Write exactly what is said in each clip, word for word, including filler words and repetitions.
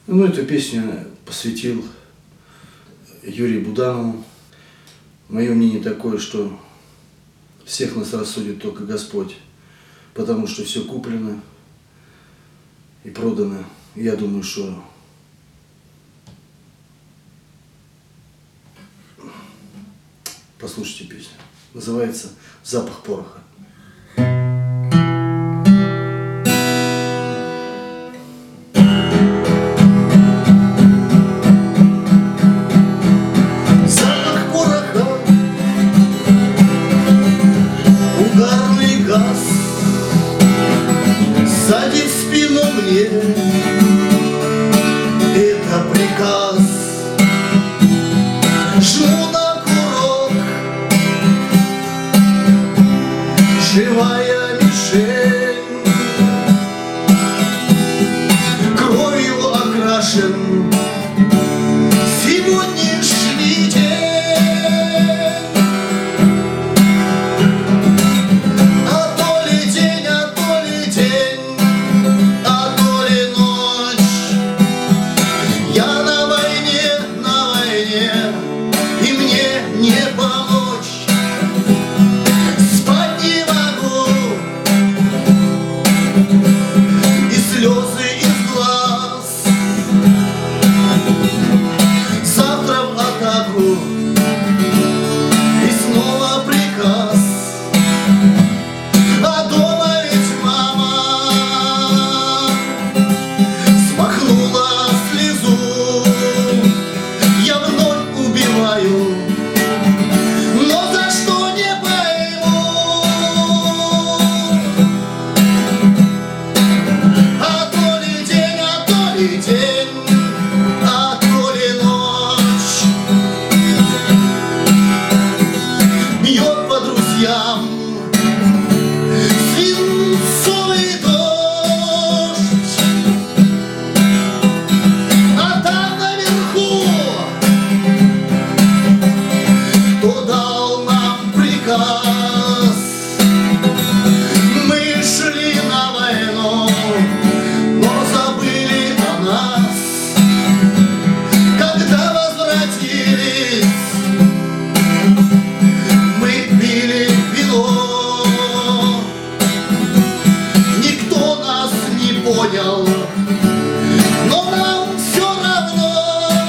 Ну, эту песню посвятил Юрию Буданову. Мое мнение такое, что всех нас рассудит только Господь, потому что все куплено и продано. Я думаю, что послушайте песню. Называется «Запах пороха». Угарный газ садит в спину мне, это приказ. Жму на курок, живая мишень, кровью окрашен сегодняшний день. Но нам все равно,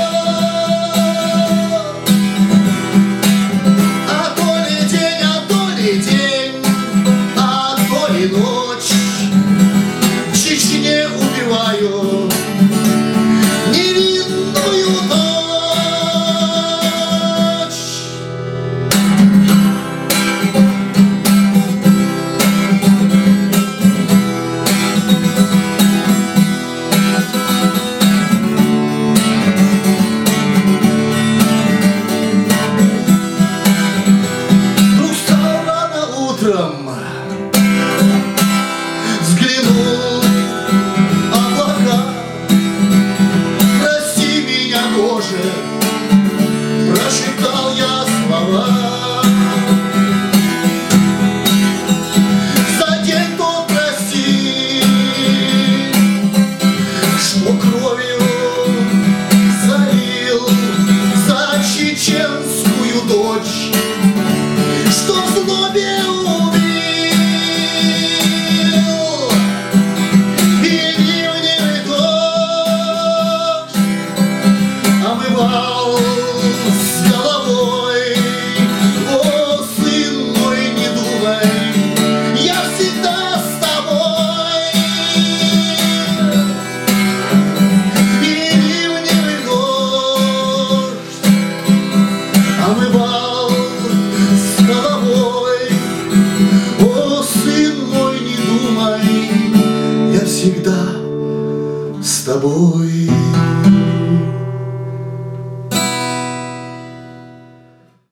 а то ли день, а то ли день, а то ли ночь. В Чечне убиваю невинную дочь. Взглянул облака, прости меня, Боже, прошептал я слова. За день тот прости, что кровью залил за чеченскую дочь, что в злобе с головой. О, сын мой, не думай, я всегда с тобой. И ливневый дождь омывал с головой. О, сын мой, не думай, я всегда с тобой.